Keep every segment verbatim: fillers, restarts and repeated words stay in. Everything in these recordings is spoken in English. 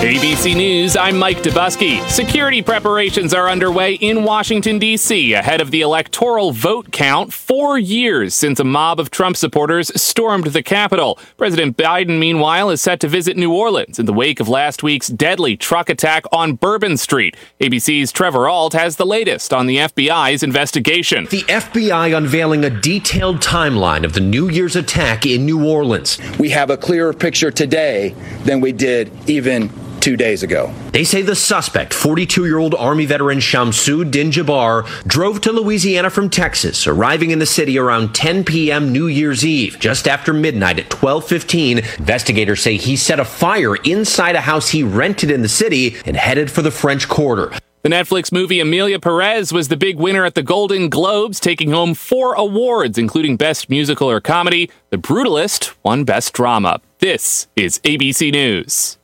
A B C News, I'm Mike Dubusky. Security preparations are underway in Washington, D C ahead of the electoral vote count, four years since a mob of Trump supporters stormed the Capitol. President Biden, meanwhile, is set to visit New Orleans in the wake of last week's deadly truck attack on Bourbon Street. A B C's Trevor Ault has the latest on the F B I's investigation. The F B I unveiling a detailed timeline of the New Year's attack in New Orleans. We have a clearer picture today than we did even two days ago. They say the suspect, forty-two-year-old Army veteran Shamsu Din Jabbar, drove to Louisiana from Texas, arriving in the city around ten p.m. New Year's Eve. Just after midnight at twelve fifteen, investigators say he set a fire inside a house he rented in the city and headed for the French Quarter. The Netflix movie Emilia Perez was the big winner at the Golden Globes, taking home four awards, including Best Musical or Comedy. The Brutalist won Best Drama. This is A B C News.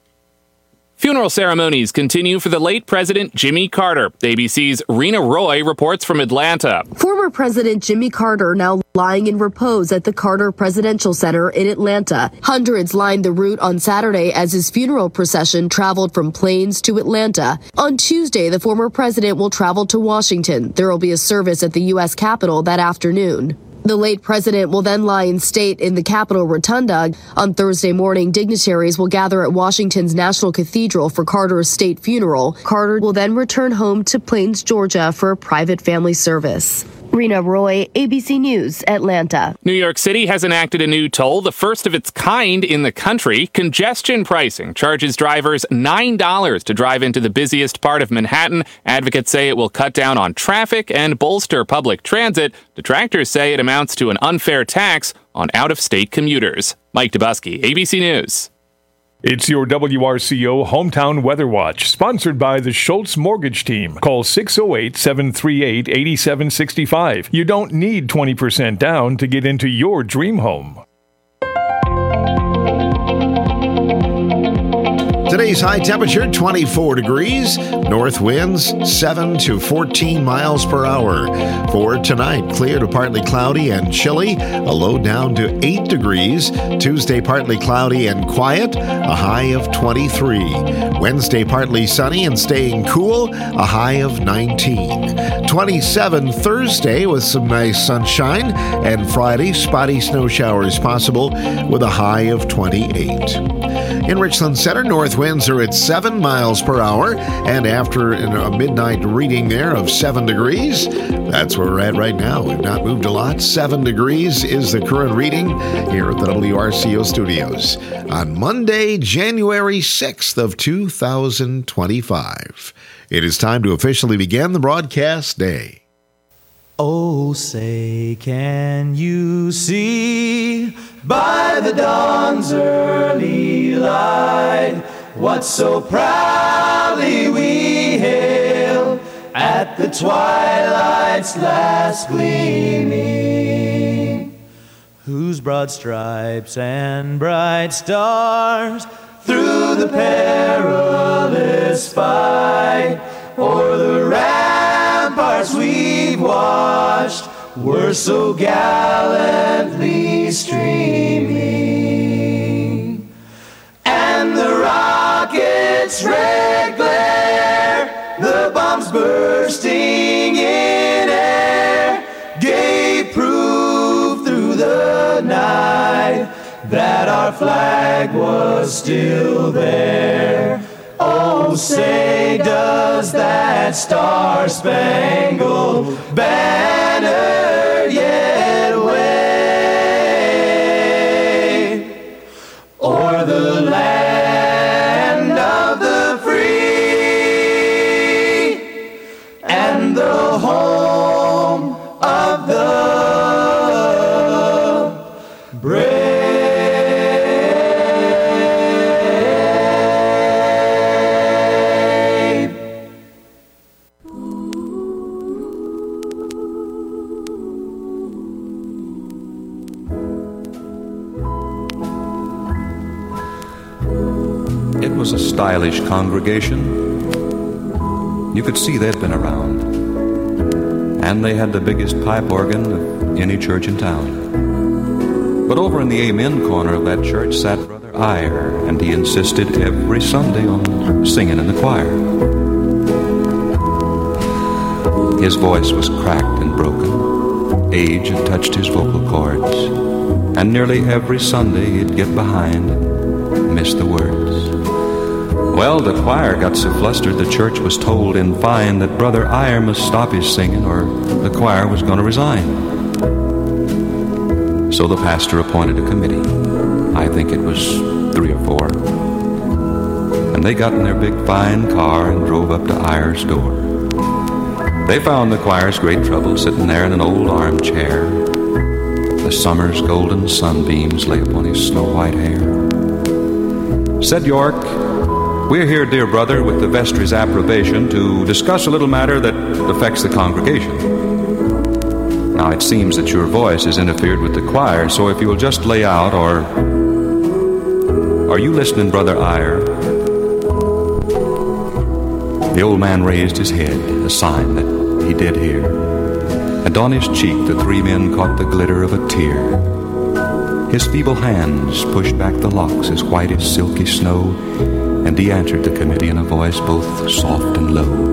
Funeral ceremonies continue for the late President Jimmy Carter. A B C's Rena Roy reports from Atlanta. Former President Jimmy Carter now lying in repose at the Carter Presidential Center in Atlanta. Hundreds lined the route on Saturday as his funeral procession traveled from Plains to Atlanta. On Tuesday, the former president will travel to Washington. There will be a service at the U S Capitol that afternoon. The late president will then lie in state in the Capitol Rotunda. On Thursday morning, dignitaries will gather at Washington's National Cathedral for Carter's state funeral. Carter will then return home to Plains, Georgia for a private family service. Rena Roy, A B C News, Atlanta. New York City has enacted a new toll, the first of its kind in the country. Congestion pricing charges drivers nine dollars to drive into the busiest part of Manhattan. Advocates say it will cut down on traffic and bolster public transit. Detractors say it amounts to an unfair tax on out-of-state commuters. Mike Dubusky, A B C News. It's your W R C O Hometown Weather Watch, sponsored by the Schultz Mortgage Team. Call six oh eight, seven three eight, eight seven six five. You don't need twenty percent down to get into your dream home. Today's high temperature, twenty-four degrees. North winds, seven to fourteen miles per hour. For tonight, clear to partly cloudy and chilly. A low down to eight degrees. Tuesday, partly cloudy and quiet. A high of twenty-three. Wednesday, partly sunny and staying cool. A high of nineteen. twenty-seven Thursday with some nice sunshine. And Friday, spotty snow showers possible with a high of twenty-eight. In Richland Center, north winds are at seven miles per hour, and after a midnight reading there of seven degrees, that's where we're at right now. We've not moved a lot. seven degrees is the current reading here at the W R C O studios on Monday, January sixth of two thousand twenty-five. It is time to officially begin the broadcast day. Oh, say, can you see by the dawn's early light what so proudly we hail at the twilight's last gleaming, whose broad stripes and bright stars through the perilous fight o'er the ramparts we've watched were so gallantly streaming, and the rocket's red glare, the bombs bursting in air, gave proof through the night that our flag was still there. Oh, say, does that star-spangled banner yet wave o'er the land of the free and the home of the brave? It was a stylish congregation. You could see they'd been around. And they had the biggest pipe organ of any church in town. But over in the amen corner of that church sat Brother Brother Iyer, and he insisted every Sunday on singing in the choir. His voice was cracked and broken. Age had touched his vocal cords, and nearly every Sunday he'd get behind and miss the words. Well, the choir got so flustered the church was told in fine that Brother Iyer must stop his singing or the choir was going to resign. So the pastor appointed a committee. I think it was three or four. And they got in their big fine car and drove up to Iyer's door. They found the choir's great trouble sitting there in an old armchair. The summer's golden sunbeams lay upon his snow-white hair. Said York, "We're here, dear brother, with the vestry's approbation to discuss a little matter that affects the congregation. Now, it seems that your voice has interfered with the choir, so if you will just lay out, or... Are you listening, Brother Iyer?" The old man raised his head, a sign that he did hear. And on his cheek the three men caught the glitter of a tear. His feeble hands pushed back the locks as white as silky snow, and he answered the committee in a voice both soft and low.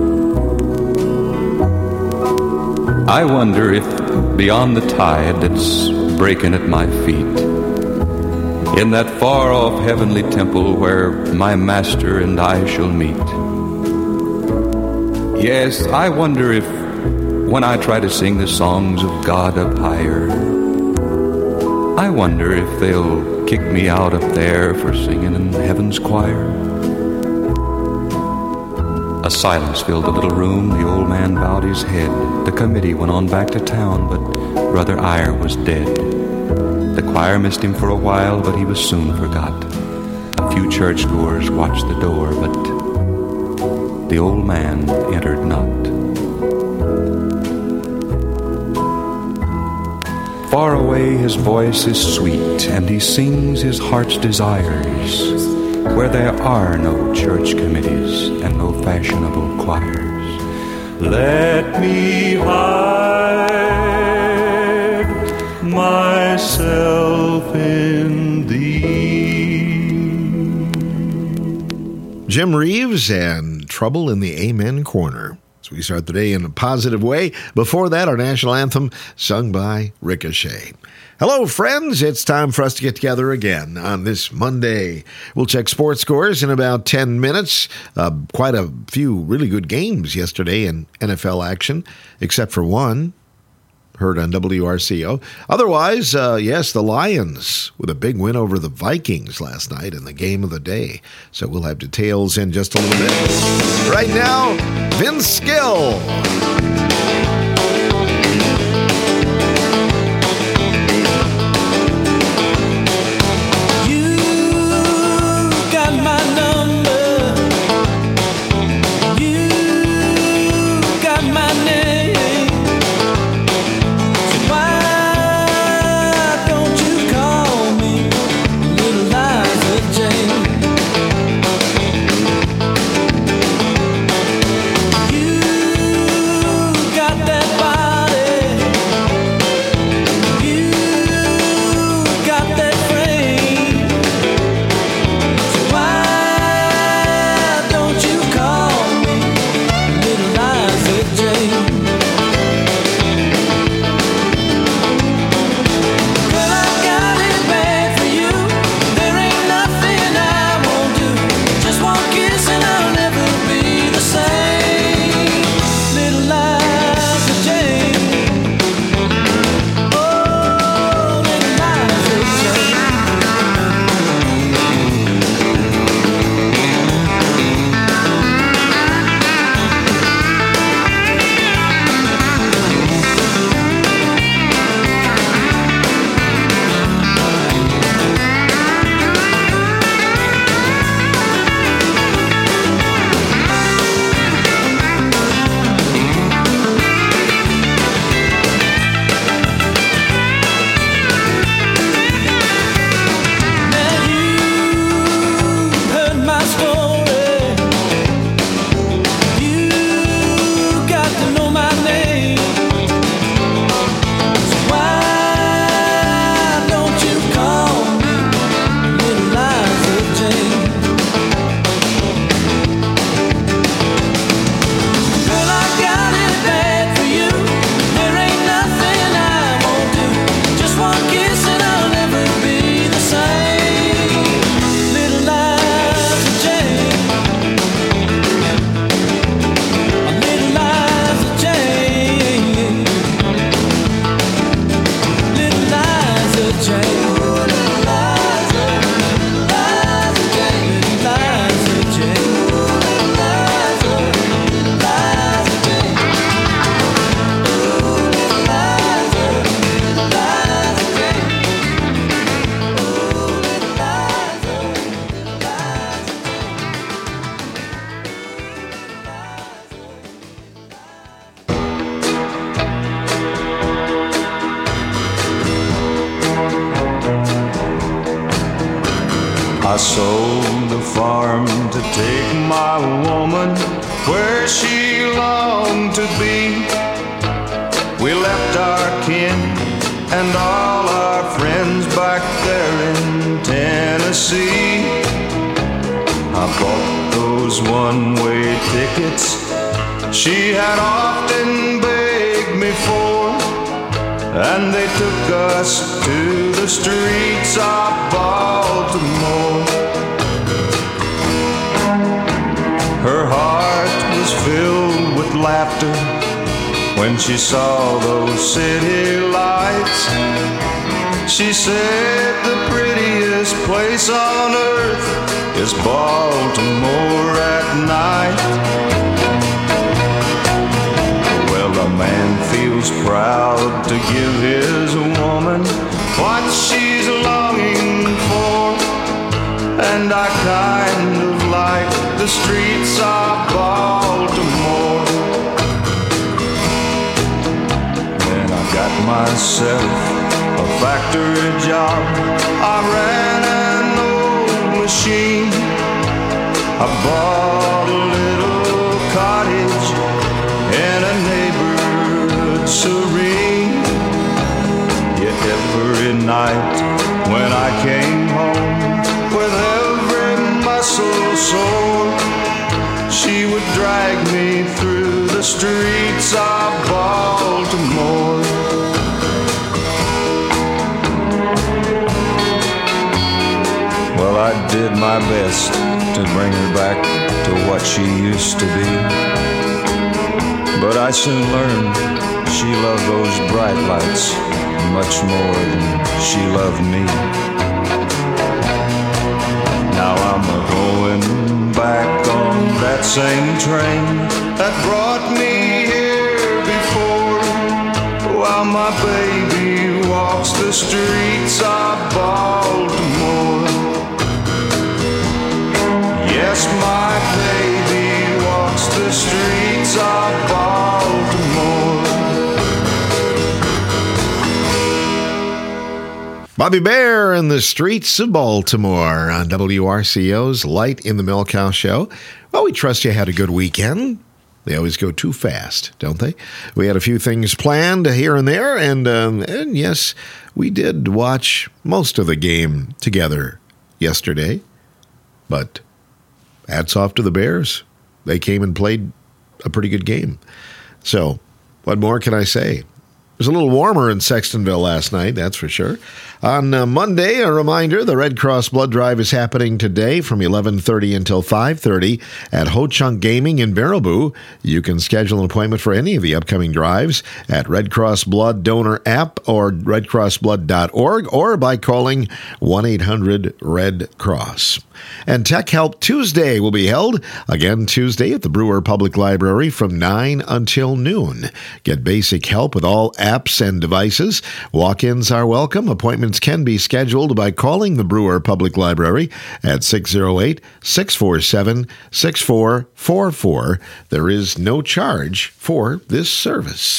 "I wonder if beyond the tide that's breaking at my feet, in that far-off heavenly temple where my master and I shall meet, yes, I wonder if when I try to sing the songs of God up higher, I wonder if they'll kick me out up there for singing in heaven's choir." A silence filled the little room. The old man bowed his head. The committee went on back to town, but Brother Iyer was dead. The choir missed him for a while, but he was soon forgot. A few churchgoers watched the door, but the old man entered not. Far away his voice is sweet, and he sings his heart's desires, where there are no church committees and no fashionable choirs. Let me hide myself in thee. Jim Reeves and Trouble in the Amen Corner. So we start the day in a positive way. Before that, our national anthem sung by Ricochet. Hello, friends. It's time for us to get together again on this Monday. We'll check sports scores in about ten minutes. Uh, quite a few really good games yesterday in N F L action, except for one. Heard on W R C O. Otherwise, uh, yes, the Lions with a big win over the Vikings last night in the game of the day. So we'll have details in just a little bit. Right now, Vince Gill. I sold the farm to take my woman where she longed to be. We left our kin and all our friends back there in Tennessee. I bought those one-way tickets she had often begged me for, and they took us to the streets of Baltimore. Her heart was filled with laughter when she saw those city lights. She said the prettiest place on earth is Baltimore at night. A man feels proud to give his woman what she's longing for, and I kind of like the streets of Baltimore. Then I got myself a factory job. I ran an old machine. I bought a little cottage in a neighborhood serene. Yet every night when I came home with every muscle sore, she would drag me through the streets of Baltimore. Well, I did my best to bring her back to what she used to be, but I soon learned she loved those bright lights much more than she loved me. Now I'm a-going back on that same train that brought me here before, while my baby walks the streets of Baltimore. Yes, my baby walks the streets of Baltimore. Bobby Bare in the streets of Baltimore on W R C O's Light in the Milk House show. Well, we trust you had a good weekend. They always go too fast, don't they? We had a few things planned here and there, and, um, and yes, we did watch most of the game together yesterday. But hats off to the Bears. They came and played a pretty good game. So, what more can I say? It was a little warmer in Sextonville last night, that's for sure. On uh, Monday, a reminder, the Red Cross Blood Drive is happening today from eleven thirty until five thirty at Ho Chunk Gaming in Baraboo. You can schedule an appointment for any of the upcoming drives at Red Cross Blood Donor app or red cross blood dot org or by calling one eight hundred red cross. And Tech Help Tuesday will be held again Tuesday at the Brewer Public Library from nine until noon. Get basic help with all apps and devices. Walk-ins are welcome. Appointments can be scheduled by calling the Brewer Public Library at six oh eight, six four seven, six four four four. There is no charge for this service.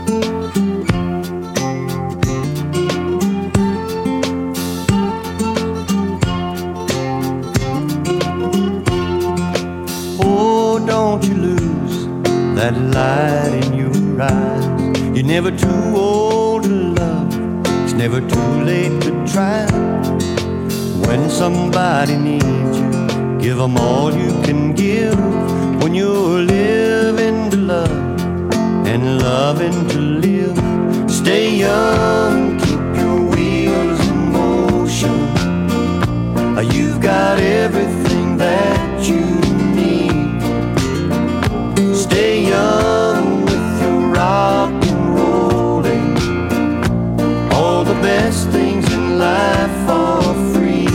Don't you lose that light in your eyes. You're never too old to love. It's never too late to try. When somebody needs you, give them all you can give. When you're living to love and loving to live, stay young, keep your wheels in motion. You've got everything that you need. Stay young with your rock and rolling. All the best things in life are free.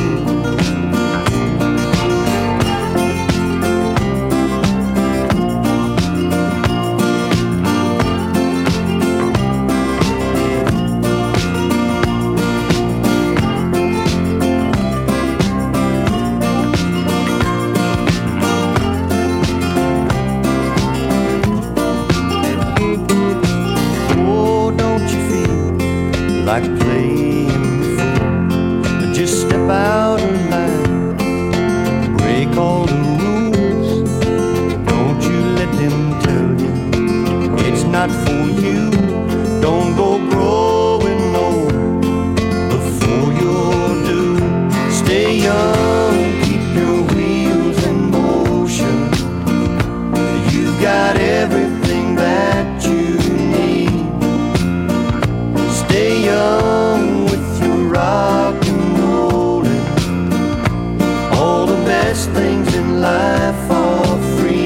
best things in life are free.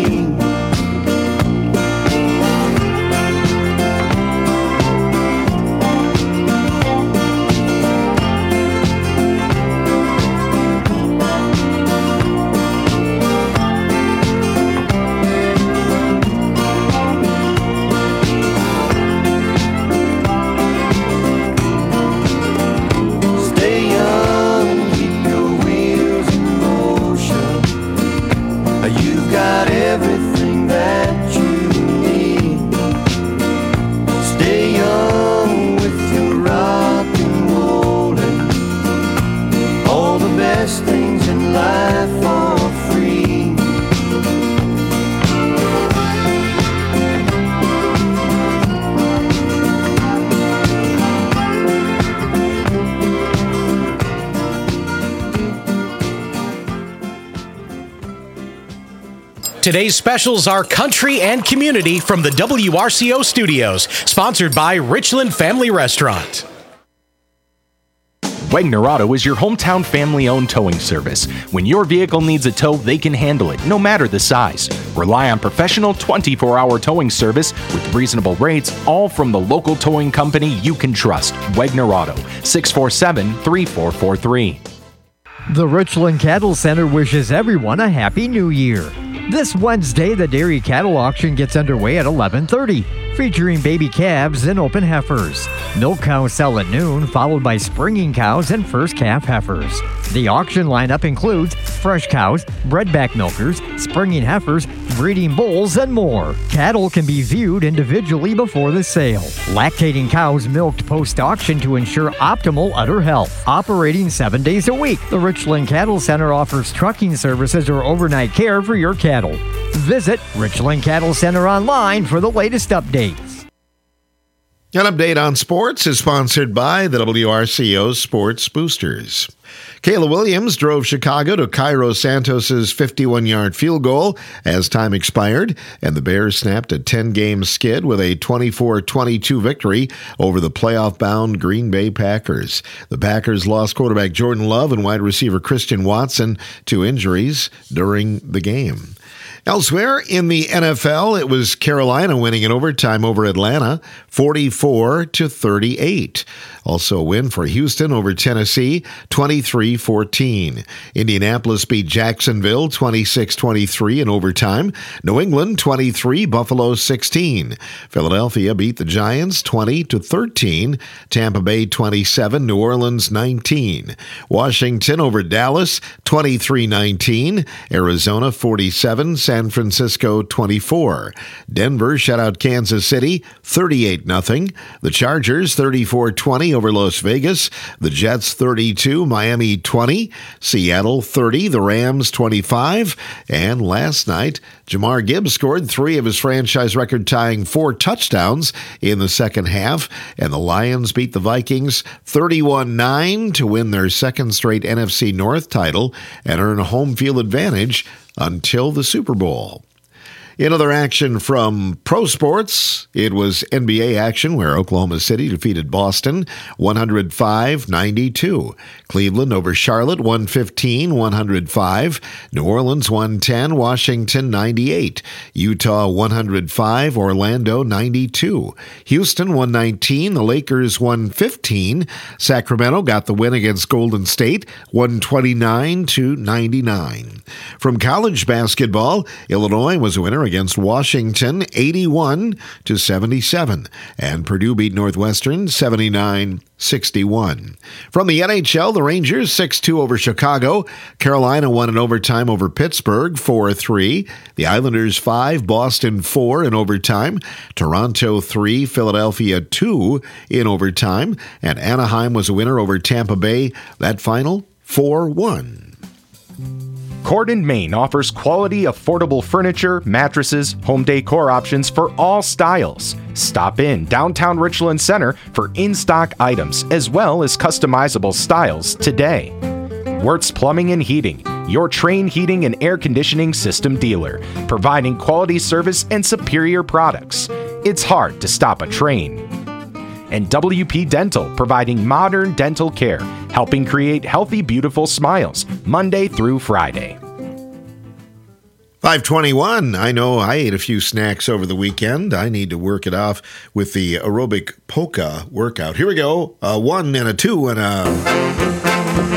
Today's specials are country and community from the W R C O studios, sponsored by Richland Family Restaurant. Wegner Auto is your hometown family-owned towing service. When your vehicle needs a tow, they can handle it, no matter the size. Rely on professional twenty-four hour towing service with reasonable rates, all from the local towing company you can trust. Wegner Auto, six four seven, three four four three. The Richland Cattle Center wishes everyone a Happy New Year. This Wednesday, the dairy cattle auction gets underway at eleven thirty, featuring baby calves and open heifers. Milk cows sell at noon, followed by springing cows and first calf heifers. The auction lineup includes fresh cows, bredback milkers, springing heifers, breeding bulls, and more. Cattle can be viewed individually before the sale. Lactating cows milked post-auction to ensure optimal udder health. Operating seven days a week, the Richland Cattle Center offers trucking services or overnight care for your cattle. Visit Richland Cattle Center online for the latest updates. An update on sports is sponsored by the W R C O Sports Boosters. Kayla Williams drove Chicago to Cairo Santos' fifty-one yard field goal as time expired, and the Bears snapped a ten-game skid with a twenty-four twenty-two victory over the playoff-bound Green Bay Packers. The Packers lost quarterback Jordan Love and wide receiver Christian Watson to injuries during the game. Elsewhere in the N F L, it was Carolina winning in overtime over Atlanta, forty-four to thirty-eight. Also a win for Houston over Tennessee, twenty-three fourteen. Indianapolis beat Jacksonville, twenty-six twenty-three in overtime. New England, twenty-three, Buffalo, sixteen. Philadelphia beat the Giants, twenty to thirteen. Tampa Bay, twenty-seven, New Orleans, nineteen. Washington over Dallas, twenty-three nineteen. Arizona, forty-seven, San Francisco, twenty-four. Denver shut out Kansas City, thirty-eight nothing. The Chargers, thirty-four twenty over Las Vegas. The Jets, thirty-two, Miami, twenty. Seattle, thirty. The Rams, twenty-five. And last night, Jahmyr Gibbs scored three of his franchise record-tying four touchdowns in the second half, and the Lions beat the Vikings thirty-one nine to win their second straight N F C North title and earn a home field advantage until the Super Bowl. In other action from pro sports, it was N B A action where Oklahoma City defeated Boston one oh five ninety-two. Cleveland over Charlotte one fifteen one oh five. New Orleans one ten, Washington ninety-eight. Utah one oh five, Orlando ninety-two. Houston one nineteen, the Lakers one fifteen. Sacramento got the win against Golden State one twenty-nine to ninety-nine. From college basketball, Illinois was a winner against Washington eighty-one to seventy-seven, and Purdue beat Northwestern seventy-nine sixty-one. From the N H L, the Rangers six two over Chicago. Carolina won in overtime over Pittsburgh four three. The Islanders five, Boston four in overtime. Toronto three, Philadelphia two in overtime. And Anaheim was a winner over Tampa Bay. That final four one. Cordon, Maine offers quality, affordable furniture, mattresses, home decor options for all styles. Stop in downtown Richland Center for in-stock items as well as customizable styles today. Wirtz Plumbing and Heating, your Trane heating and air conditioning system dealer, providing quality service and superior products. It's hard to stop a Trane. And W P Dental, providing modern dental care, helping create healthy, beautiful smiles, Monday through Friday. five twenty-one. I know I ate a few snacks over the weekend. I need to work it off with the aerobic polka workout. Here we go. A one and a two and a...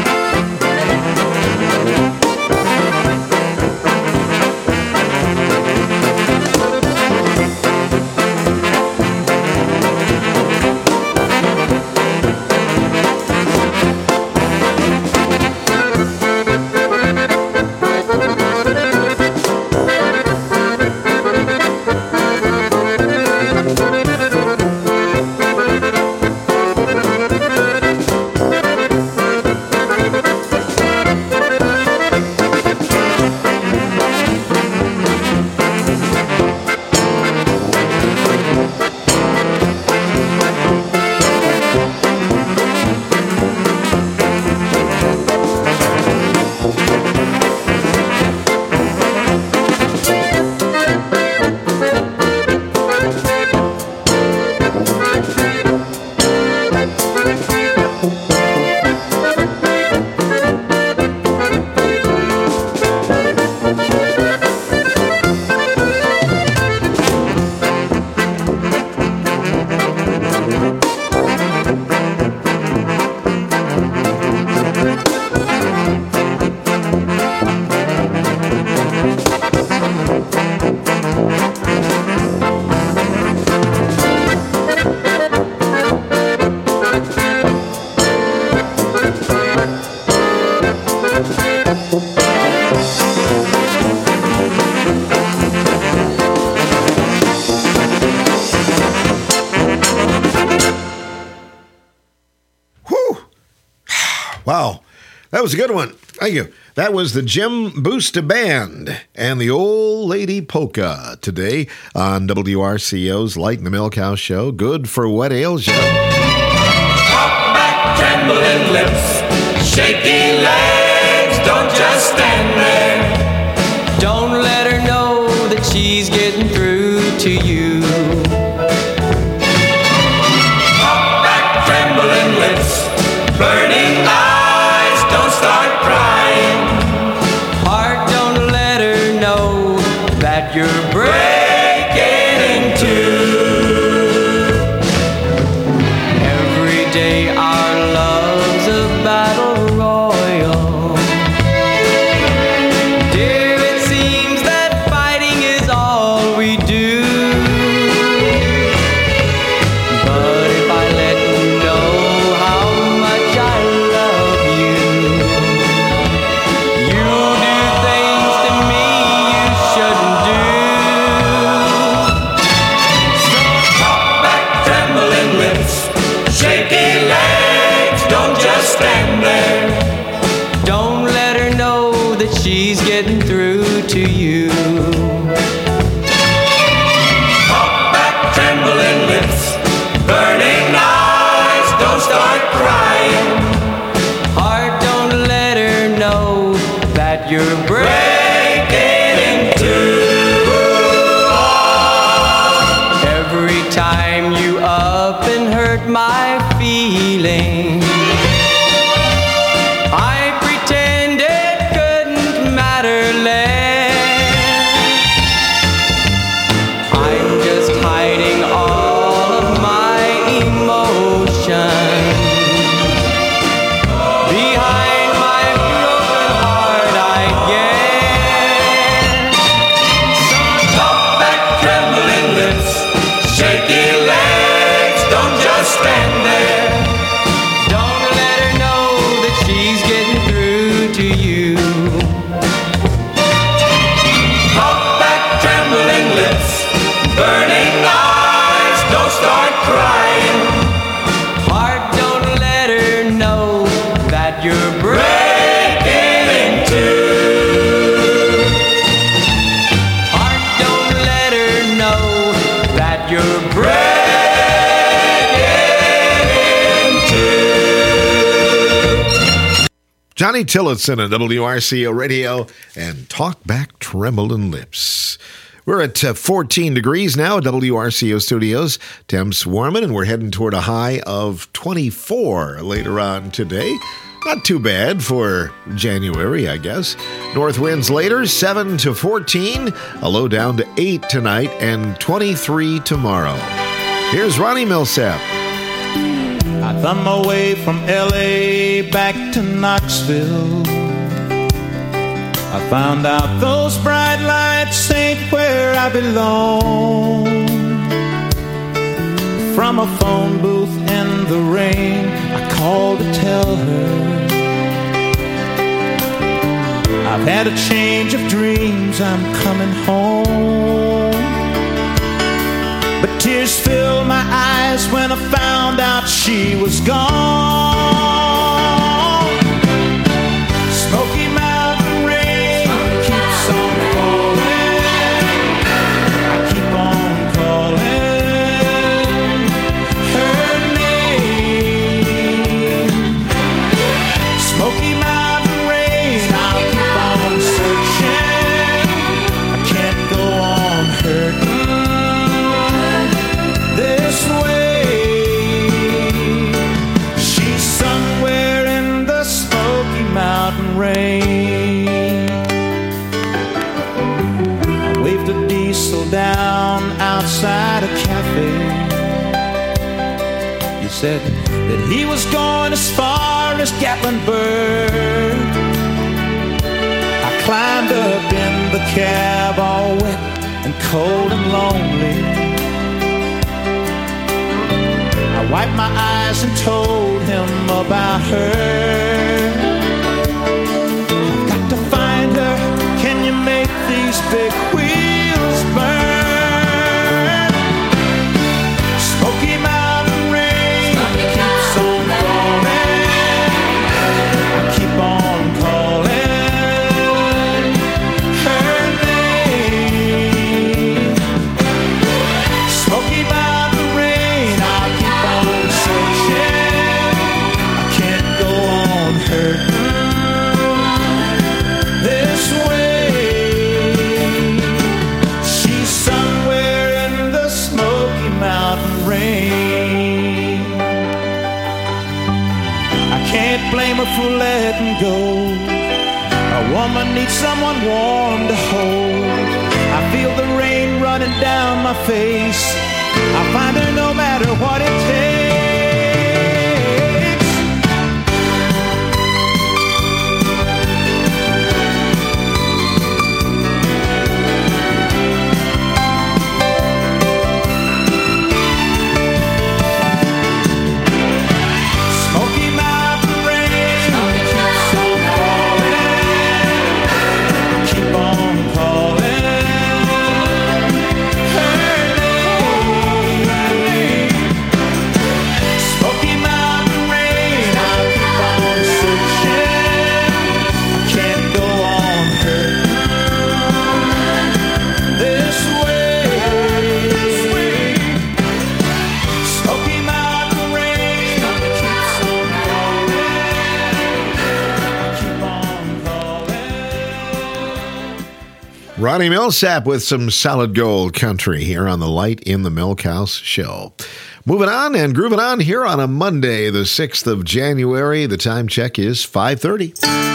Wow, that was a good one. Thank you. That was the Jim Boosta Band and the Old Lady Polka today on W R C O's Light in the Milk House show. Good for what ails you. Hop back, trembling lips, shaky legs, don't just stand there. Don't let her know that she's getting through to you. Hop back, trembling lips, burning eyes, don't start crying. Heart, don't let her know that you're breaking in two. Every day our love's a battle royal. Dear, it seems that fighting is all we do. But if I let you know how much I love you, you'll do things to me you shouldn't do. So hop back, trembling lips, shaky legs, don't just stand there. Don't let her know that she's getting through to you. Hop back, trembling lips, burning eyes, don't start crying. Heart, don't let her know that you're breaking in two. Every time you up and hurt my feelings, I pretend it couldn't matter less. I'm just hiding all of my emotions behind my broken heart, I guess. So hop back, trembling lips, shaky legs, don't just stand there. Don't let her know that she's getting through to you. Hop back, trembling lips, burning eyes, don't start crying. Heart, don't let her know that you're breaking in two. Heart, don't let her know that you're breaking in two. Johnny Tillotson on W R C O Radio and Talk Back Trembling Lips. We're at uh, fourteen degrees now at W R C O Studios. Temps warming, and we're heading toward a high of twenty-four later on today. Not too bad for January, I guess. North winds later, seven to fourteen. A low down to eight tonight and twenty-three tomorrow. Here's Ronnie Millsap. I thumbed my way from L A back to Knoxville. I found out those bright lights ain't where I belong. From a phone booth in the rain, I called to tell her I've had a change of dreams, I'm coming home. But tears filled my eyes when I found out she was gone. Smoky Mountain rain keeps on falling. I keep on calling her name. Smoky Mountain rain, I'll keep on searching. I can't go on hurting this way. She's somewhere in the Smoky Mountain rain. I waved a diesel down outside a cafe. He said that he was going as far as Gatlinburg. I climbed up in the cab all wet and cold and lonely. I wiped my eyes and told him about her. I've got to find her. Can you make these big wheels burn? Smoky Mountain rain keeps on falling. I keep on calling her name. Smoky Mountain rain, I'll keep on searching. I can't go on hurting this way. She's somewhere in the Smoky Mountain rain. I can't blame her for letting go. A woman needs someone warm to hold. I feel the rain running down my face. I find her no matter what it takes. Smoky Mountain rain keeps on falling. Keep on calling her name. Smoky Mountain rain, I'll keep on searching. I can't go on hurting this way. Smoky Mountain rain keeps on falling. Keep on calling. Ronnie Millsap with some solid gold country here on the Light in the Milk House show. Moving on and grooving on here on a Monday, the sixth of January. The time check is five thirty.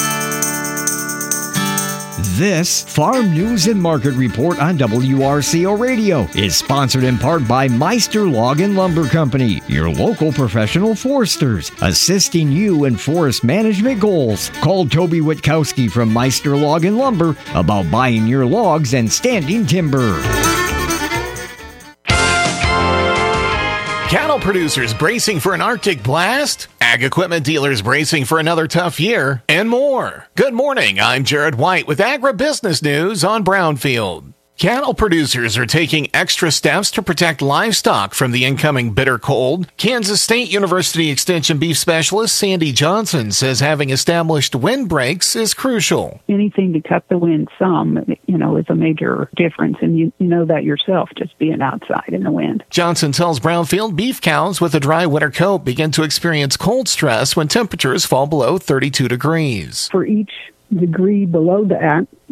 This Farm News and Market Report on W R C O Radio is sponsored in part by Meister Log and Lumber Company, your local professional foresters, assisting you in forest management goals. Call Toby Witkowski from Meister Log and Lumber about buying your logs and standing timber. Cattle producers bracing for an Arctic blast? Ag equipment dealers bracing for another tough year? And more. Good morning, I'm Jared White with Agribusiness News on Brownfield. Cattle producers are taking extra steps to protect livestock from the incoming bitter cold. Kansas State University Extension beef specialist Sandy Johnson says having established windbreaks is crucial. Anything to cut the wind some, you know, is a major difference, and you, you know that yourself just being outside in the wind. Johnson tells Brownfield beef cows with a dry winter coat begin to experience cold stress when temperatures fall below thirty-two degrees. For each degree below that,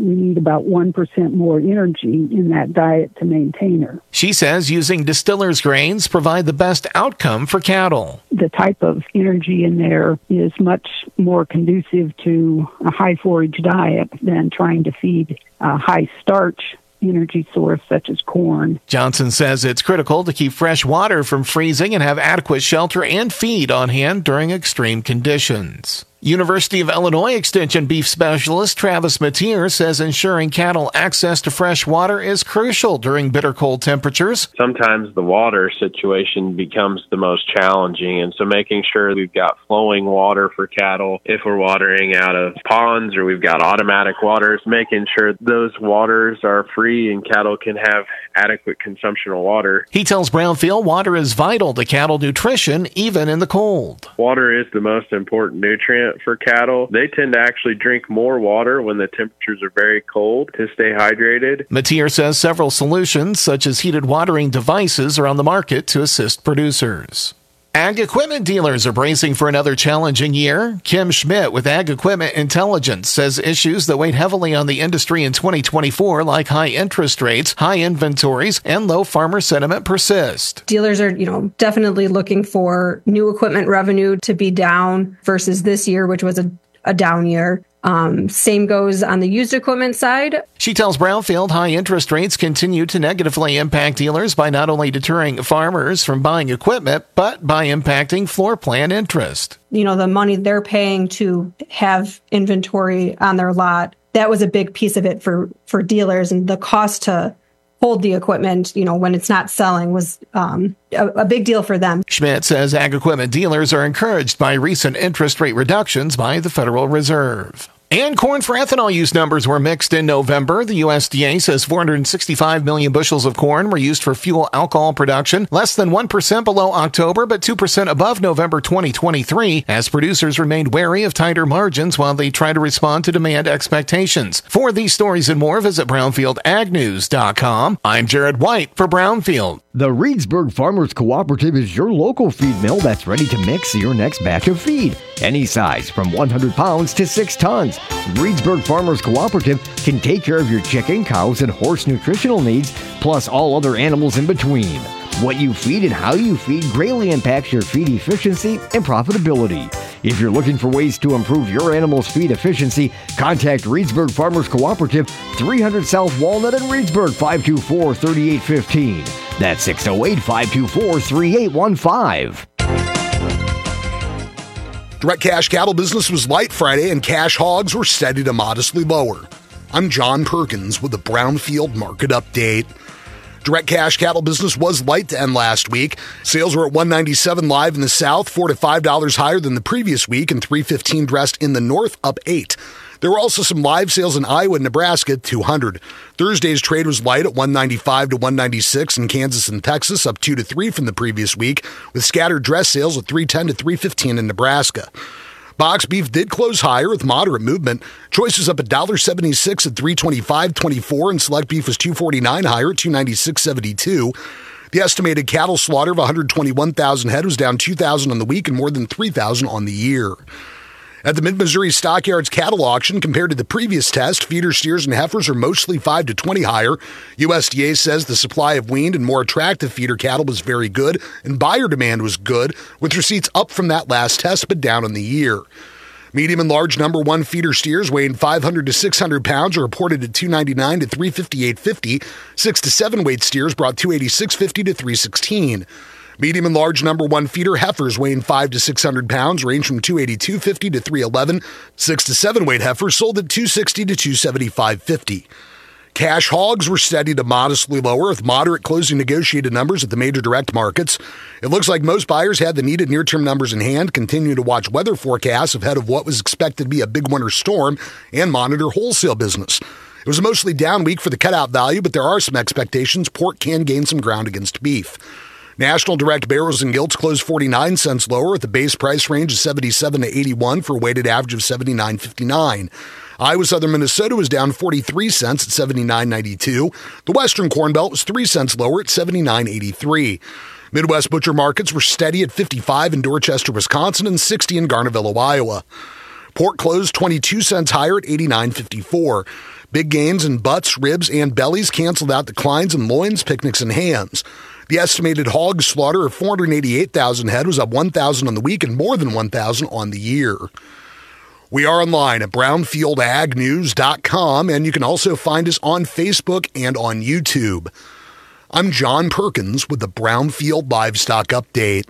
we need about one percent more energy in that diet to maintain her. She says using distillers grains provide the best outcome for cattle. The type of energy in there is much more conducive to a high forage diet than trying to feed a high starch energy source such as corn. Johnson says it's critical to keep fresh water from freezing and have adequate shelter and feed on hand during extreme conditions. University of Illinois Extension beef specialist Travis Mateer says ensuring cattle access to fresh water is crucial during bitter cold temperatures. Sometimes the water situation becomes the most challenging, and so making sure we've got flowing water for cattle if we're watering out of ponds or we've got automatic waters, making sure those waters are free and cattle can have adequate consumption of water. He tells Brownfield water is vital to cattle nutrition even in the cold. Water is the most important nutrient for cattle. They tend to actually drink more water when the temperatures are very cold to stay hydrated. Mateer says several solutions, such as heated watering devices, are on the market to assist producers. Ag equipment dealers are bracing for another challenging year. Kim Schmidt with Ag Equipment Intelligence says issues that weighed heavily on the industry in twenty twenty-four, like high interest rates, high inventories, and low farmer sentiment, persist. Dealers are, you know, definitely looking for new equipment revenue to be down versus this year, which was a, a down year. Um, same goes on the used equipment side. She tells Brownfield high interest rates continue to negatively impact dealers by not only deterring farmers from buying equipment, but by impacting floor plan interest. You know, the money they're paying to have inventory on their lot, that was a big piece of it for, for dealers, and the cost to hold the equipment, you know, when it's not selling was um, a, a big deal for them. Schmidt says ag equipment dealers are encouraged by recent interest rate reductions by the Federal Reserve. And corn for ethanol use numbers were mixed in November. The U S D A says four hundred sixty-five million bushels of corn were used for fuel alcohol production, less than one percent below October, but two percent above November twenty twenty-three, as producers remained wary of tighter margins while they try to respond to demand expectations. For these stories and more, visit brownfield ag news dot com. I'm Jared White for Brownfield. The Reedsburg Farmers Cooperative is your local feed mill that's ready to mix your next batch of feed. Any size, from one hundred pounds to six tons. Reedsburg Farmers Cooperative can take care of your chicken, cows, and horse nutritional needs, plus all other animals in between. What you feed and how you feed greatly impacts your feed efficiency and profitability. If you're looking for ways to improve your animal's feed efficiency, contact Reedsburg Farmers Cooperative, three hundred South Walnut in Reedsburg, five two four, three eight one five. That's six oh eight, five two four, three eight one five. Direct cash cattle business was light Friday, and cash hogs were steady to modestly lower. I'm John Perkins with the Brownfield Market Update. Direct cash cattle business was light to end last week. Sales were at one ninety-seven live in the south, four to five dollars higher than the previous week, and three fifteen dressed in the north, up eight. There were also some live sales in Iowa and Nebraska, two hundred. Thursday's trade was light at one ninety-five to one ninety-six in Kansas and Texas, up two to three from the previous week, with scattered dress sales at three ten to three fifteen in Nebraska. Box beef did close higher with moderate movement. Choice was up one dollar seventy-six at three twenty-five twenty-four, and select beef was two forty-nine higher at two ninety-six seventy-two. The estimated cattle slaughter of one hundred twenty-one thousand head was down two thousand on the week and more than three thousand on the year. At the Mid-Missouri Stockyards cattle auction, compared to the previous test, feeder steers and heifers are mostly five to twenty higher. U S D A says the supply of weaned and more attractive feeder cattle was very good, and buyer demand was good, with receipts up from that last test but down on the year. Medium and large number one feeder steers weighing five hundred to six hundred pounds are reported at two ninety-nine to three fifty-eight fifty. Six to seven weight steers brought two eighty-six fifty to three sixteen. Medium and large number one feeder heifers weighing five to six hundred pounds range from two eighty-two fifty to three eleven. Six to seven weight heifers sold at two sixty to two seventy-five fifty. Cash hogs were steady to modestly lower, with moderate closing negotiated numbers at the major direct markets. It looks like most buyers had the needed near-term numbers in hand, continue to watch weather forecasts ahead of what was expected to be a big winter storm, and monitor wholesale business. It was a mostly down week for the cutout value, but there are some expectations pork can gain some ground against beef. National direct barrels and gilts closed forty-nine cents lower, with the base price range of seventy-seven to eighty-one for a weighted average of seventy-nine fifty-nine. Iowa Southern Minnesota was down forty-three cents at seventy-nine ninety-two. The Western Corn Belt was three cents lower at seventy-nine eighty-three. Midwest butcher markets were steady at fifty-five in Dorchester, Wisconsin, and sixty in Garnavillo, Iowa. Pork closed twenty-two cents higher at eighty-nine fifty-four. Big gains in butts, ribs, and bellies canceled out declines in loins, picnics, and hams. The estimated hog slaughter of four hundred eighty-eight thousand head was up one thousand on the week and more than one thousand on the year. We are online at brownfield ag news dot com, and you can also find us on Facebook and on YouTube. I'm John Perkins with the Brownfield Livestock Update.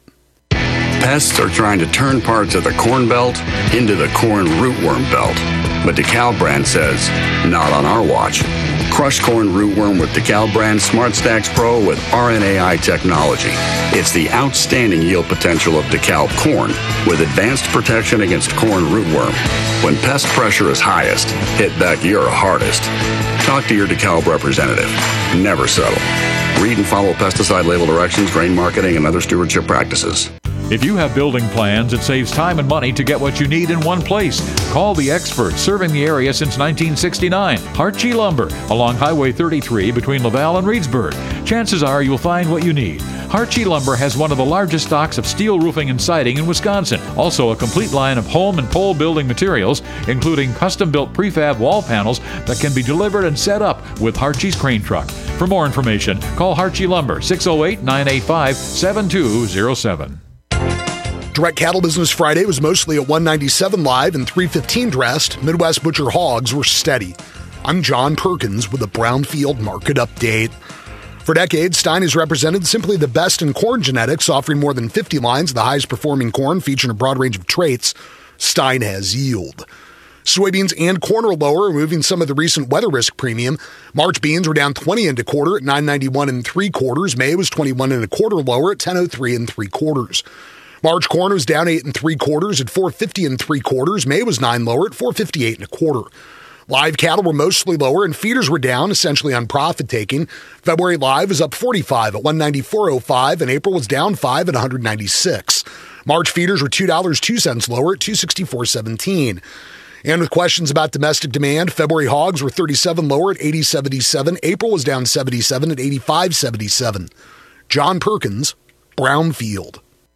Pests are trying to turn parts of the corn belt into the corn rootworm belt. But DeKalb brand says, not on our watch. Crush corn rootworm with DeKalb brand Smart Stacks Pro with R N A I technology. It's the outstanding yield potential of DeKalb corn with advanced protection against corn rootworm. When pest pressure is highest, hit back your hardest. Talk to your DeKalb representative. Never settle. Read and follow pesticide label directions, grain marketing, and other stewardship practices. If you have building plans, it saves time and money to get what you need in one place. Call the experts serving the area since nineteen sixty-nine. Hartje Lumber, along Highway thirty-three between Laval and Reedsburg. Chances are you'll find what you need. Hartje Lumber has one of the largest stocks of steel roofing and siding in Wisconsin. Also a complete line of home and pole building materials, including custom-built prefab wall panels that can be delivered and set up with Hartje's crane truck. For more information, call Hartje Lumber, six oh eight, nine eight five, seven two oh seven. Direct Cattle Business Friday was mostly at one ninety-seven live and three fifteen dressed. Midwest Butcher hogs were steady. I'm John Perkins with the Brownfield Market Update. For decades, Stein has represented simply the best in corn genetics, offering more than fifty lines of the highest performing corn featuring a broad range of traits. Stein has yield. Soybeans and corn are lower, removing some of the recent weather risk premium. March beans were down twenty and a quarter at nine ninety-one and three quarters. May was twenty-one and a quarter lower at ten oh three and three quarters. March corn was down eight and three quarters at four fifty and three quarters. May was nine lower at four fifty-eight and a quarter. Live cattle were mostly lower and feeders were down, essentially on profit taking. February live was up forty-five at one ninety-four oh five, and April was down five at one ninety-six. March feeders were two dollars and two cents lower at two sixty-four seventeen. And with questions about domestic demand, February hogs were thirty-seven lower at eighty seventy-seven. April was down seventy-seven at eighty-five seventy-seven. John Perkins, Brownfield.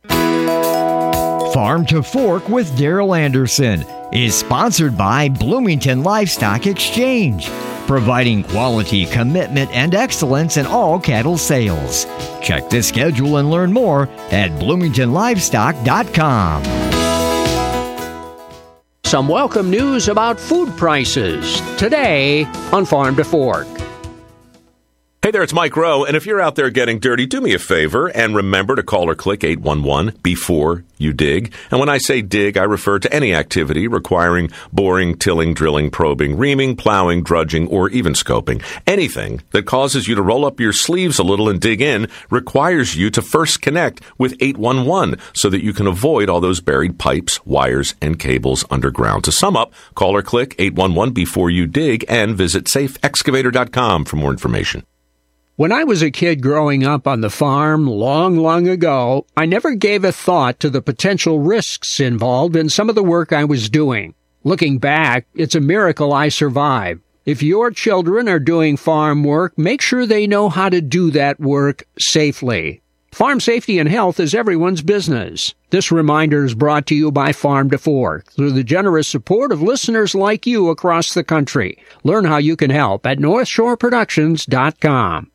Farm to Fork with Daryl Anderson is sponsored by Bloomington Livestock Exchange, providing quality, commitment, and excellence in all cattle sales. Check the schedule and learn more at bloomington livestock dot com. Some welcome news about food prices today on Farm to Fork. Hey there, it's Mike Rowe, and if you're out there getting dirty, do me a favor and remember to call or click eight one one before you dig. And when I say dig, I refer to any activity requiring boring, tilling, drilling, probing, reaming, plowing, drudging, or even scoping. Anything that causes you to roll up your sleeves a little and dig in requires you to first connect with eight one one so that you can avoid all those buried pipes, wires, and cables underground. To sum up, call or click eight one one before you dig and visit safe excavator dot com for more information. When I was a kid growing up on the farm long, long ago, I never gave a thought to the potential risks involved in some of the work I was doing. Looking back, it's a miracle I survived. If your children are doing farm work, make sure they know how to do that work safely. Farm safety and health is everyone's business. This reminder is brought to you by Farm to Fork through the generous support of listeners like you across the country. Learn how you can help at north shore productions dot com.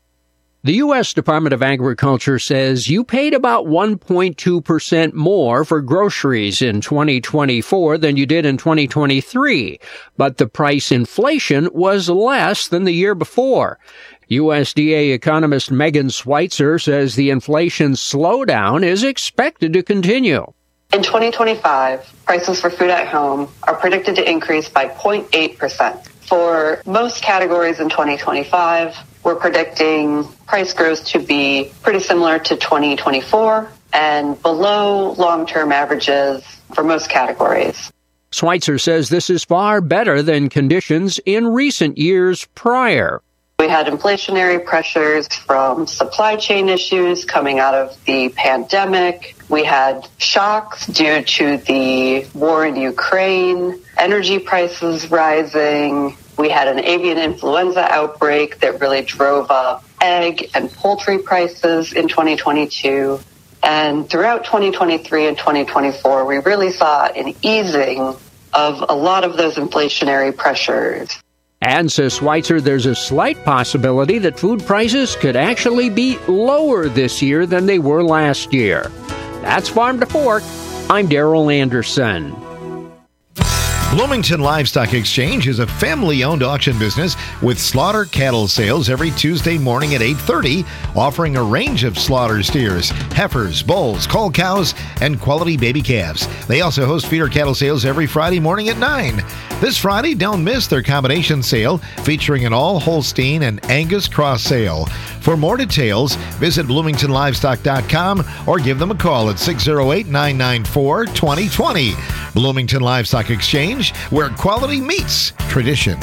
The U S Department of Agriculture says you paid about one point two percent more for groceries in twenty twenty-four than you did in twenty twenty-three, but the price inflation was less than the year before. U S D A economist Megan Schweitzer says the inflation slowdown is expected to continue. In twenty twenty-five, prices for food at home are predicted to increase by zero point eight percent. For most categories in twenty twenty-five, we're predicting price growth to be pretty similar to twenty twenty-four and below long-term averages for most categories. Schweitzer says this is far better than conditions in recent years prior. We had inflationary pressures from supply chain issues coming out of the pandemic. We had shocks due to the war in Ukraine, energy prices rising. We had an avian influenza outbreak that really drove up egg and poultry prices in twenty twenty-two. And throughout twenty twenty-three and twenty twenty-four, we really saw an easing of a lot of those inflationary pressures. And, says Schweitzer, there's a slight possibility that food prices could actually be lower this year than they were last year. That's Farm to Fork. I'm Darrell Anderson. Bloomington Livestock Exchange is a family-owned auction business with slaughter cattle sales every Tuesday morning at eight thirty, offering a range of slaughter steers, heifers, bulls, cull cows, and quality baby calves. They also host feeder cattle sales every Friday morning at nine. This Friday, don't miss their combination sale featuring an all-Holstein and Angus cross sale. For more details, visit bloomington livestock dot com or give them a call at six oh eight, nine nine four, two oh two oh. Bloomington Livestock Exchange, where quality meets tradition.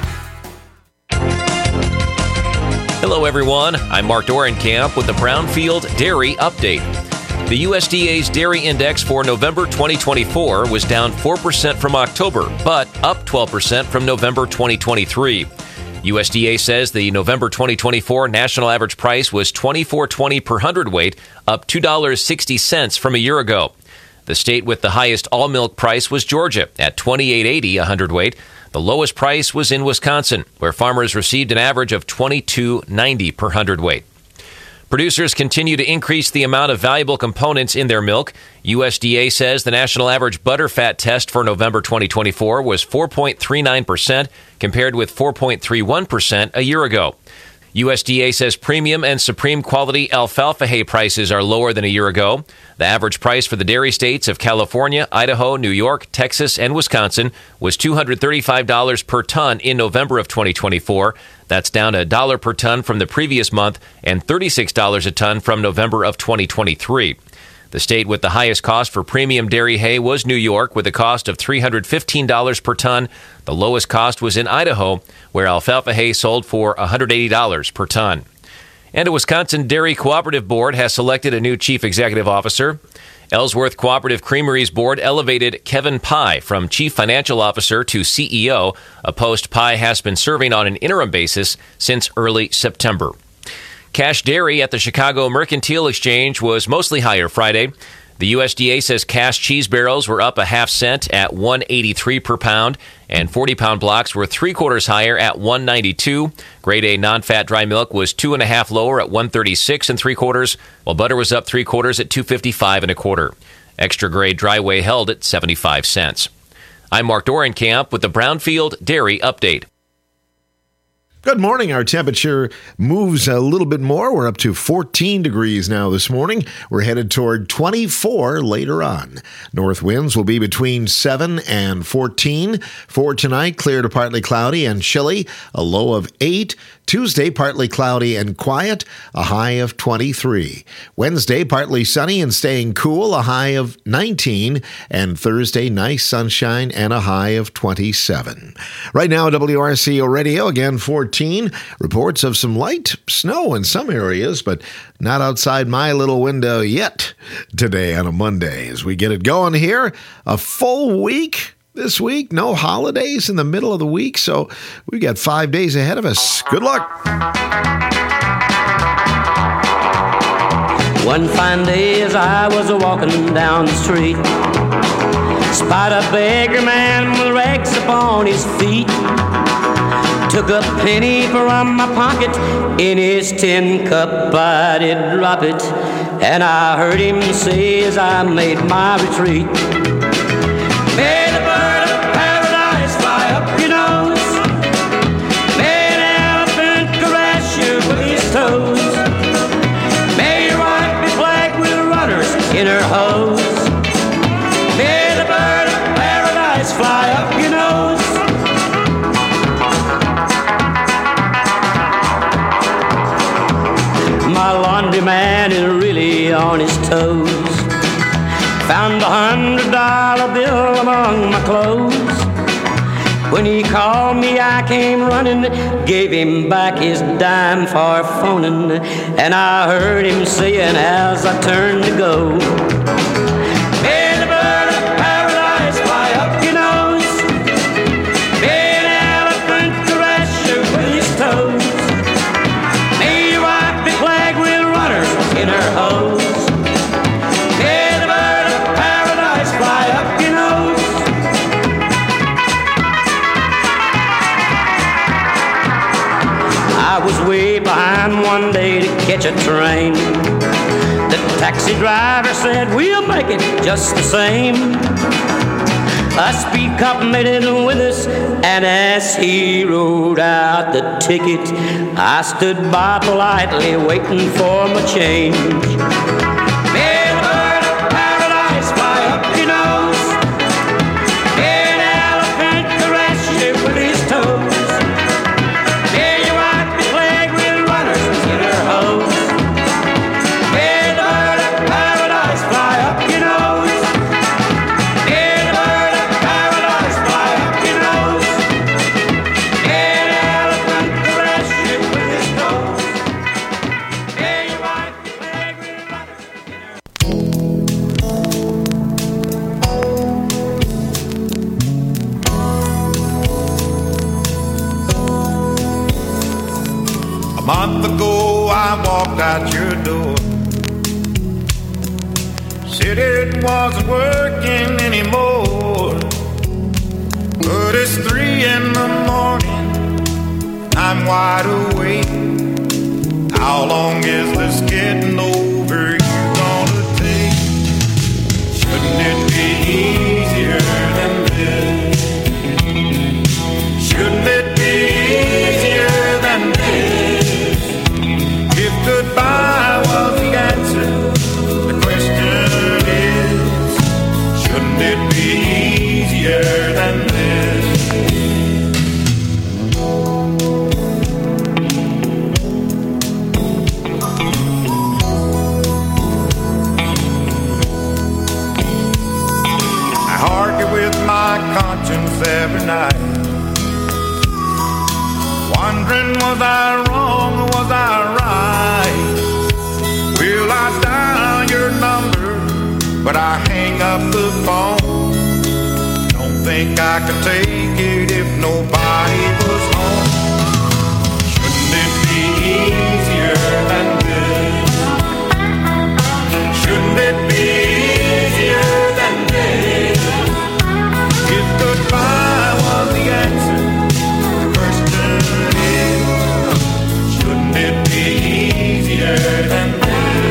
Hello, everyone. I'm Mark Dorenkamp with the Brownfield Dairy Update. The U S D A's Dairy Index for November twenty twenty-four was down four percent from October, but up twelve percent from November twenty twenty-three. U S D A says the November twenty twenty-four national average price was twenty-four twenty per hundredweight, up two dollars and sixty cents from a year ago. The state with the highest all-milk price was Georgia at twenty-eight eighty a hundredweight. The lowest price was in Wisconsin, where farmers received an average of twenty-two ninety per hundredweight. Producers continue to increase the amount of valuable components in their milk. U S D A says the national average butterfat test for November twenty twenty-four was four point three nine percent, compared with four point three one percent a year ago. U S D A says premium and supreme quality alfalfa hay prices are lower than a year ago. The average price for the dairy states of California, Idaho, New York, Texas, and Wisconsin was two hundred thirty-five dollars per ton in November of twenty twenty-four. That's down a dollar per ton from the previous month and thirty-six dollars a ton from November of twenty twenty-three. The state with the highest cost for premium dairy hay was New York, with a cost of three hundred fifteen dollars per ton. The lowest cost was in Idaho, where alfalfa hay sold for one hundred eighty dollars per ton. And a Wisconsin Dairy Cooperative Board has selected a new chief executive officer. Ellsworth Cooperative Creameries Board elevated Kevin Pye from chief financial officer to C E O, a post Pye has been serving on an interim basis since early September. Cash dairy at the Chicago Mercantile Exchange was mostly higher Friday. The U S D A says cash cheese barrels were up a half cent at one eighty-three per pound, and forty-pound blocks were three quarters higher at one ninety-two. Grade A non-fat dry milk was two and a half lower at one thirty-six and three quarters, while butter was up three quarters at two fifty-five and a quarter. Extra grade dry whey held at seventy-five cents. I'm Mark Dorenkamp with the Brownfield Dairy Update. Good morning. Our temperature moves a little bit more. We're up to fourteen degrees now this morning. We're headed toward twenty-four later on. North winds will be between seven and fourteen. For tonight, clear to partly cloudy and chilly, a low of eight. Tuesday, partly cloudy and quiet, a high of twenty-three. Wednesday, partly sunny and staying cool, a high of nineteen. And Thursday, nice sunshine and a high of twenty-seven. Right now, W R C O Radio, again, fourteen. Reports of some light snow in some areas, but not outside my little window yet today on a Monday. As we get it going here, a full week this week, no holidays in the middle of the week, so we've got five days ahead of us. Good luck. One fine day as I was a-walking down the street, spied a beggar man with rags upon his feet. Took a penny from my pocket, in his tin cup I did drop it, and I heard him say as I made my retreat, may the bird of paradise fly up your nose, may an elephant caress you with his toes, may your wife be plagued with runners in her hose, may the bird of paradise fly up your nose. My laundry man is really on his toes. Found a hundred dollar bill among my clothes. When he called me, I came running, gave him back his dime for phoning, and I heard him saying as I turned to go, may the bird of paradise fly up your nose, may an elephant caress you with his toes, in her hose, may the bird of paradise fly up your nose. I was way behind one day to catch a train. The taxi driver said, we'll make it just the same. A speed cop made it with us, and as he wrote out the ticket, I stood by politely waiting for my change. May the bird of paradise fly up your nose. May an elephant caress you with his toes. May your wife be plagued with runners and skinner hoes. May the bird of paradise fly up your nose. May the bird of paradise fly up your nose. May an elephant caress you with his toes. May your wife be plagued with runners and skinner A month ago I walked out your door. Said it wasn't working anymore. But it's three in the morning, I'm wide awake. How long is this getting over you gonna take? Shouldn't it be easier than this? Shouldn't it be easier than this? If goodbye was the answer, the question is, shouldn't it be easier than this? I argue with my conscience every night, wondering was I wrong or was I right? Will I dial your number, but I hang up the phone? Don't think I could take it if nobody was home. Shouldn't it be easier than this? Shouldn't it be easier than this? If goodbye was the answer, the question is, shouldn't it be easier than this?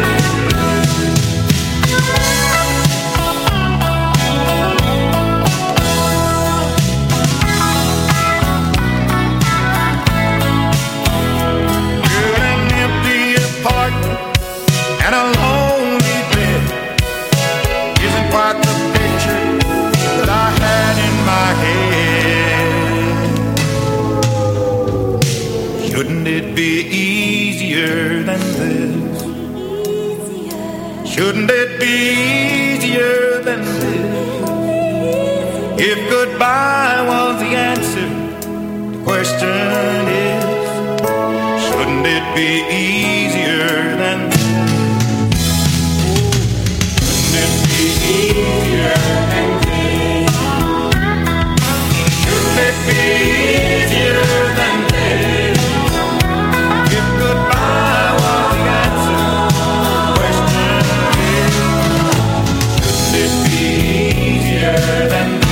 Girl, an empty apartment and a lonely bed isn't quite the picture that I had in my head. Shouldn't it be easier than this? Shouldn't it be easier than this? If goodbye was the answer, the question is, shouldn't it be easier than this? Shouldn't it be easier than this? Shouldn't it be easier than this? If goodbye was the answer, the question is, shouldn't it be easier than this?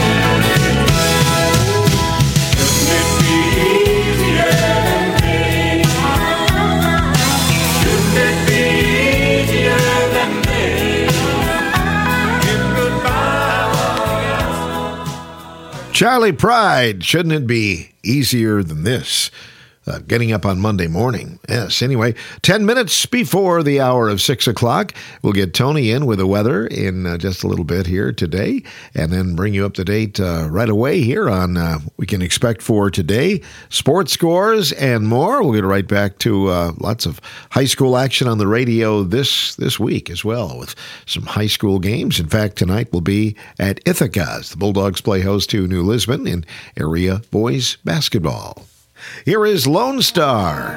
Shouldn't it be easier than this? Shouldn't it be easier than this? If goodbye was the answer. Charlie Pride, shouldn't it be easier than this? Uh, getting up on Monday morning. Yes, anyway, ten minutes before the hour of six o'clock, we'll get Tony in with the weather in uh, just a little bit here today, and then bring you up to date uh, right away here on uh, we can expect for today, sports scores and more. We'll get right back to uh, lots of high school action on the radio this, this week as well, with some high school games. In fact, tonight we'll be at Ithaca as the Bulldogs play host to New Lisbon in area boys basketball. Here is Lone Star.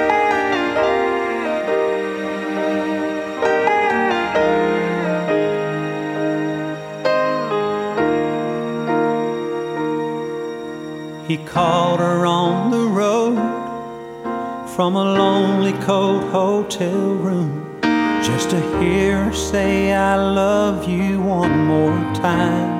He called her on the road from a lonely cold hotel room just to hear her say I love you one more time.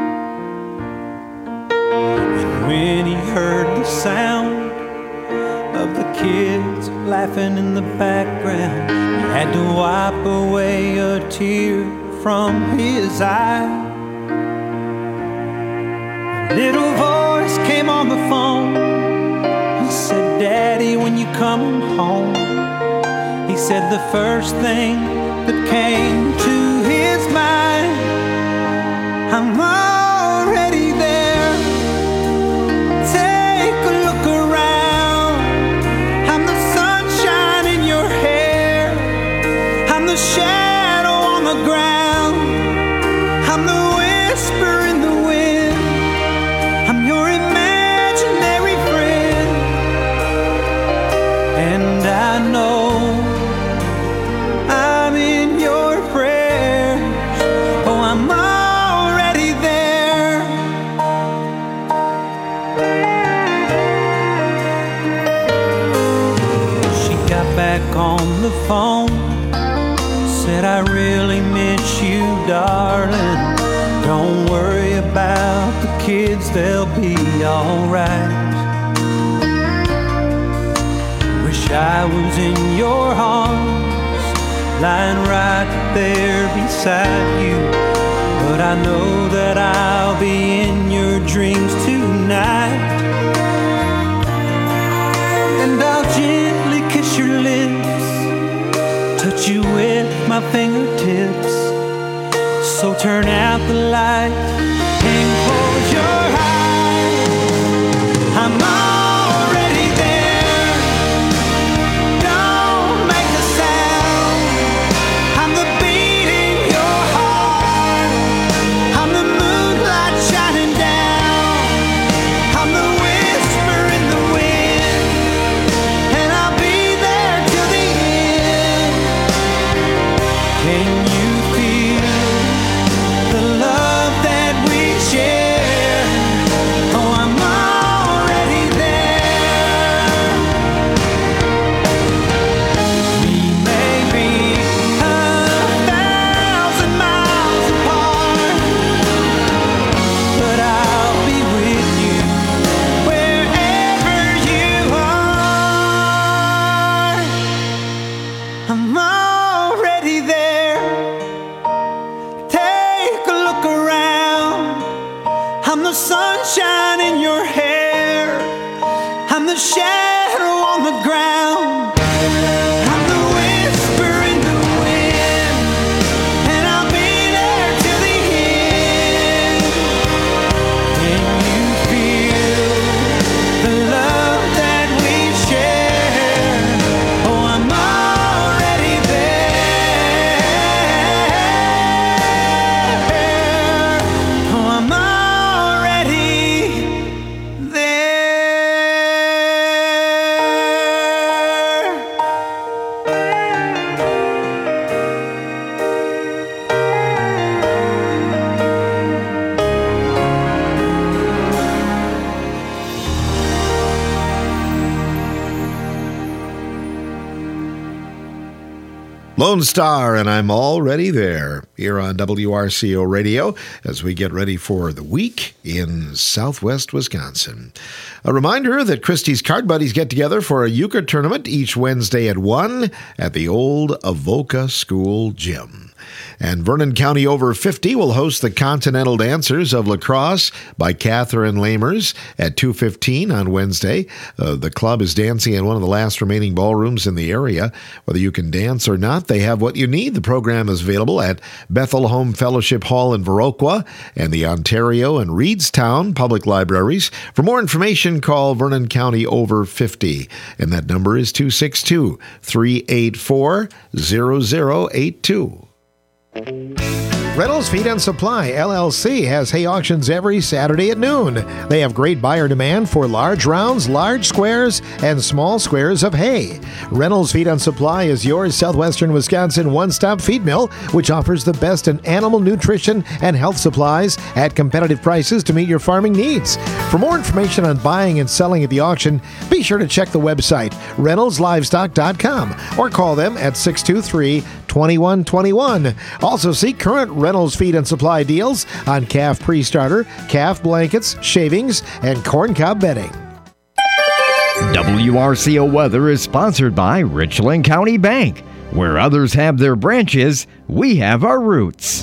And when he heard the sound of the kids laughing in the background. He had to wipe away a tear from his eye. A little voice came on the phone. He said, Daddy, when you come home. He said the first thing that came to his mind, I'm already there. Take a look around. I'm the sunshine in your hair. I'm the shadow on the ground. I'm the whisper in the wind. I'm your imaginary friend. And I know I'm in your prayers. Oh, I'm already there. She got back on the phone, said, I really miss you, darling. Don't worry about the kids, they'll be alright. Wish I was in your arms, lying right there beside you. But I know that I'll be in your dreams tonight. And I'll gently kiss your lips, touch you with my fingertips. So turn out the light and close your eyes. I'm already there. Don't make a sound. I'm the beat in your heart. I'm the moonlight shining down. I'm the whisper in the wind. And I'll be there till the end. Can you feel the love that we share? Oh, I'm already there. We may be a thousand miles apart, but I'll be with you wherever you are. I'm already there. Take a look around. I'm the sunshine in your hair. I'm the shadow on the ground. I'm the whisper in the wind. And I'll be there till the end. Can you feel the love that we share? Oh, I'm already there. Oh, I'm already there. Lone Star, and I'm already there here on W R C O Radio as we get ready for the week in Southwest Wisconsin. A reminder that Christie's Card Buddies get together for a euchre tournament each Wednesday at one at the old Avoca School Gym. And Vernon County Over fifty will host the Continental Dancers of La Crosse by Catherine Lamers at two fifteen on Wednesday. Uh, the club is dancing in one of the last remaining ballrooms in the area. Whether you can dance or not, they have what you need. The program is available at Bethel Home Fellowship Hall in Viroqua and the Ontario and Reedstown Public Libraries. For more information, call Vernon County Over fifty, and that number is two six two, three eight four, zero zero eight two. Reynolds Feed and Supply, L L C, has hay auctions every Saturday at noon. They have great buyer demand for large rounds, large squares, and small squares of hay. Reynolds Feed and Supply is your southwestern Wisconsin one-stop feed mill, which offers the best in animal nutrition and health supplies at competitive prices to meet your farming needs. For more information on buying and selling at the auction, be sure to check the website, reynolds livestock dot com, or call them at six two three, two one two one. Also see current Reynolds Feed and Supply deals on calf pre-starter, calf blankets, shavings, and corncob bedding. W R C O weather is sponsored by Richland County Bank. Where others have their branches, we have our roots.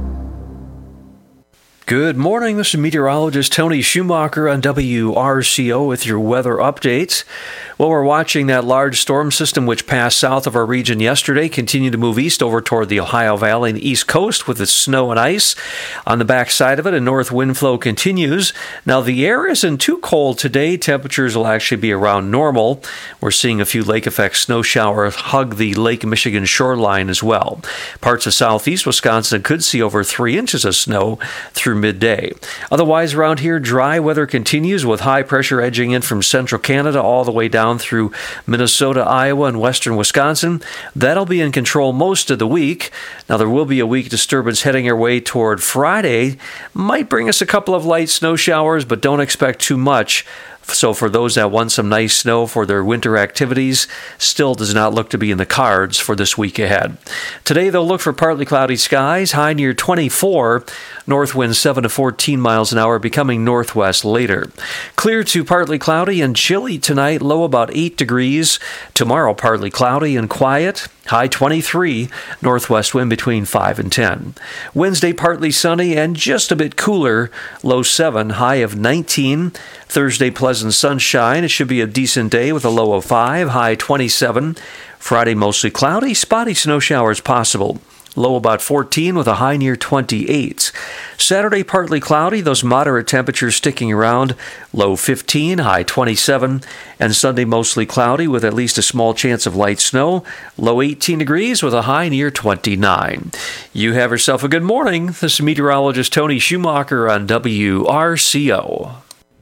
Good morning. This is meteorologist Tony Schumacher on W R C O with your weather updates. Well, we're watching that large storm system which passed south of our region yesterday continue to move east over toward the Ohio Valley and the East Coast with its snow and ice. On the backside of it, a north wind flow continues. Now, the air isn't too cold today. Temperatures will actually be around normal. We're seeing a few lake effect snow showers hug the Lake Michigan shoreline as well. Parts of southeast Wisconsin could see over three inches of snow through midday. Otherwise, around here, dry weather continues with high pressure edging in from central Canada all the way down through Minnesota, Iowa, and western Wisconsin. That'll be in control most of the week. Now, there will be a weak disturbance heading our way toward Friday. Might bring us a couple of light snow showers, but don't expect too much. So for those that want some nice snow for their winter activities, still does not look to be in the cards for this week ahead. Today, they'll look for partly cloudy skies, high near twenty-four, north wind seven to fourteen miles an hour, becoming northwest later. Clear to partly cloudy and chilly tonight, low about eight degrees. Tomorrow, partly cloudy and quiet, high twenty-three, northwest wind between five and ten. Wednesday, partly sunny and just a bit cooler, low seven, high of nineteen. Thursday, pleasant sunshine. It should be a decent day with a low of five, high twenty-seven. Friday, mostly cloudy, spotty snow showers possible. Low about fourteen with a high near twenty-eight. Saturday, partly cloudy, those moderate temperatures sticking around. Low fifteen, high twenty-seven. And Sunday, mostly cloudy with at least a small chance of light snow. Low eighteen degrees with a high near twenty-nine. You have yourself a good morning. This is meteorologist Tony Schumacher on W R C O.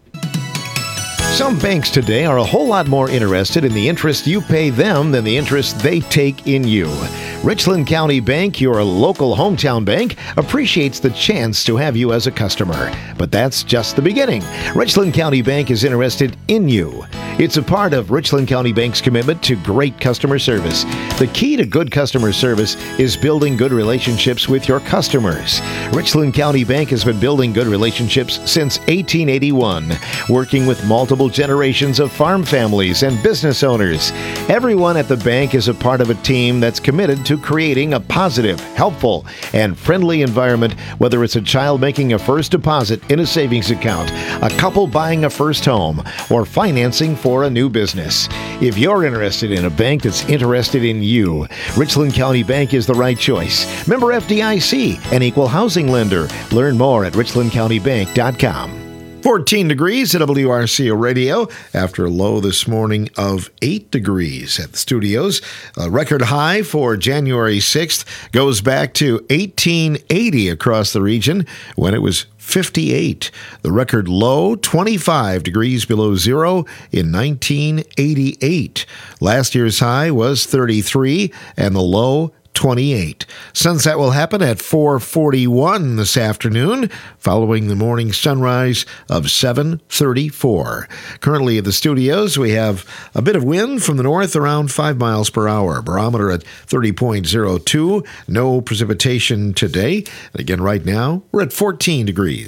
Some banks today are a whole lot more interested in the interest you pay them than the interest they take in you. Richland County Bank, your local hometown bank, appreciates the chance to have you as a customer. But that's just the beginning. Richland County Bank is interested in you. It's a part of Richland County Bank's commitment to great customer service. The key to good customer service is building good relationships with your customers. Richland County Bank has been building good relationships since eighteen eighty-one, working with multiple generations of farm families and business owners. Everyone at the bank is a part of a team that's committed to creating a positive, helpful, and friendly environment, whether it's a child making a first deposit in a savings account, a couple buying a first home, or financing for a new business. If you're interested in a bank that's interested in you, Richland County Bank is the right choice. Member F D I C, an equal housing lender. Learn more at richland county bank dot com. fourteen degrees at W R C O Radio after a low this morning of eight degrees at the studios. A record high for January sixth goes back to eighteen eighty across the region when it was fifty-eight. The record low, twenty-five degrees below zero in nineteen eighty-eight. Last year's high was thirty-three and the low twenty-eight. Sunset will happen at four forty-one this afternoon, following the morning sunrise of seven thirty-four. Currently at the studios, we have a bit of wind from the north around five miles per hour. Barometer at thirty point oh two. No precipitation today. And again, right now, we're at fourteen degrees.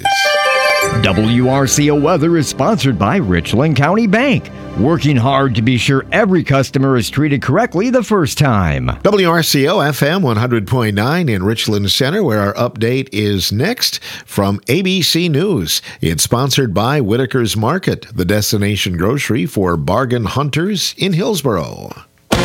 W R C O weather is sponsored by Richland County Bank, working hard to be sure every customer is treated correctly the first time. W R C O F M one hundred point nine in Richland Center, where our update is next from A B C News. It's sponsored by Whitaker's Market, the destination grocery for bargain hunters in Hillsboro.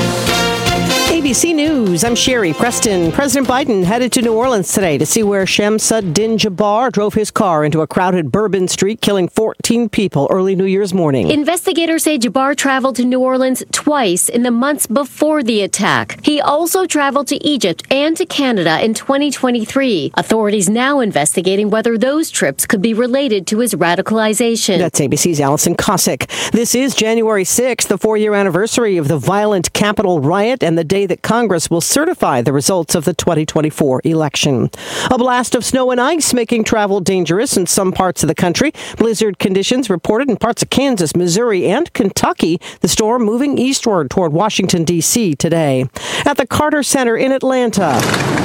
A B C News, I'm Sherry Preston. President Biden headed to New Orleans today to see where Shamsuddin Jabbar drove his car into a crowded Bourbon Street, killing fourteen people early New Year's morning. Investigators say Jabbar traveled to New Orleans twice in the months before the attack. He also traveled to Egypt and to Canada in twenty twenty-three. Authorities now investigating whether those trips could be related to his radicalization. That's A B C's Allison Cossack. This is January sixth, the four-year anniversary of the violent Capitol riot and the day that Congress will certify the results of the twenty twenty-four election. A blast of snow and ice making travel dangerous in some parts of the country. Blizzard conditions reported in parts of Kansas, Missouri, and Kentucky. The storm moving eastward toward Washington, D C today. At the Carter Center in Atlanta.